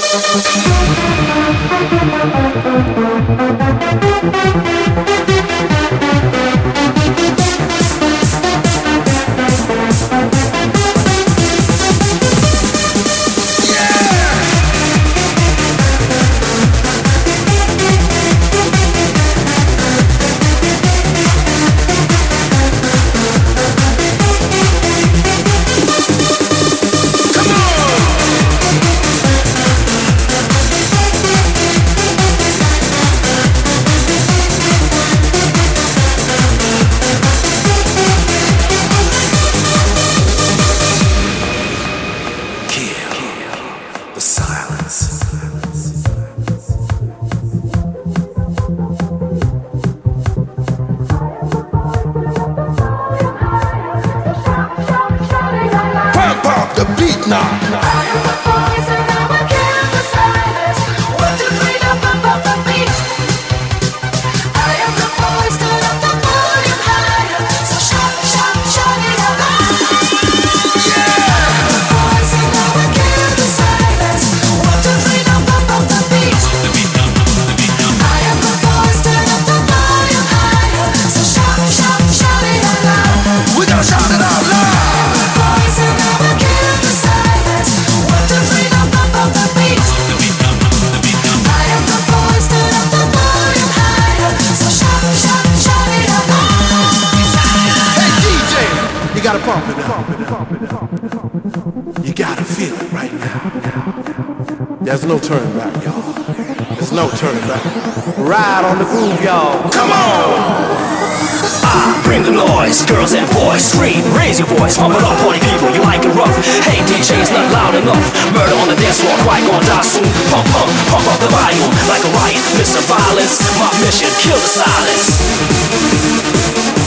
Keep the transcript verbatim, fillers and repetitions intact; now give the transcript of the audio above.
There's no turning back, y'all. There's no turning back. Ride on the groove, y'all. Come on! I bring the noise, girls and boys, scream, raise your voice, pump it up, party people, you like it rough. Hey D J, it's not loud enough. Murder on the dance floor, quiet gonna die soon. Pump, pump, pump up the volume like a riot, Mister Violence. My mission, kill the silence.